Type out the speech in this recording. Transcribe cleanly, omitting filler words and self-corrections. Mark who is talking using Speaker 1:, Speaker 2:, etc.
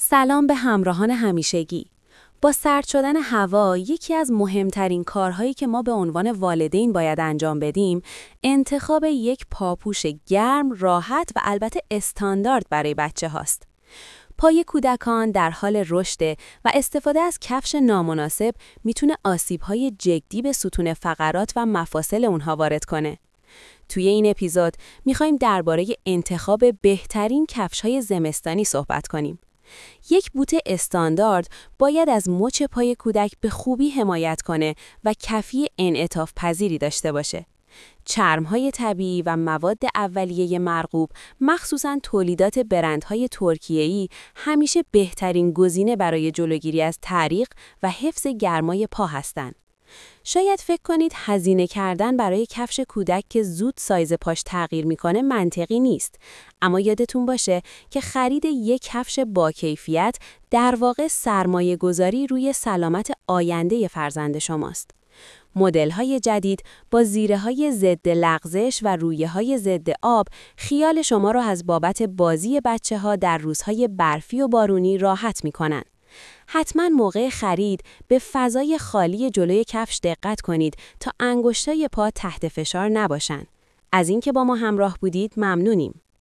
Speaker 1: سلام به همراهان همیشگی. با سرد شدن هوا، یکی از مهمترین کارهایی که ما به عنوان والدین باید انجام بدیم، انتخاب یک پاپوش گرم، راحت و البته استاندارد برای بچه هاست. پای کودکان در حال رشد و استفاده از کفش نامناسب میتونه آسیب‌های جدی به ستون فقرات و مفاصل اونها وارد کنه. توی این اپیزود میخوایم درباره انتخاب بهترین کفش‌های زمستانی صحبت کنیم. یک بوت استاندارد باید از مچ پای کودک به خوبی حمایت کنه و کفی انعطاف پذیری داشته باشه. چرم‌های طبیعی و مواد اولیه مرغوب، مخصوصاً تولیدات برندهای ترکیه‌ای، همیشه بهترین گزینه برای جلوگیری از تعریق و حفظ گرمای پا هستند. شاید فکر کنید هزینه کردن برای کفش کودک که زود سایز پاش تغییر میکنه منطقی نیست، اما یادتون باشه که خرید یک کفش با کیفیت در واقع سرمایه گذاری روی سلامت آینده فرزند شماست. مدل‌های جدید با زیره‌های ضد لغزش و رویه‌های ضد آب خیال شما را از بابت بازی بچه‌ها در روزهای برفی و بارونی راحت می‌کنند. حتما موقع خرید به فضای خالی جلوی کفش دقت کنید تا انگشتای پا تحت فشار نباشن. از اینکه با ما همراه بودید ممنونیم.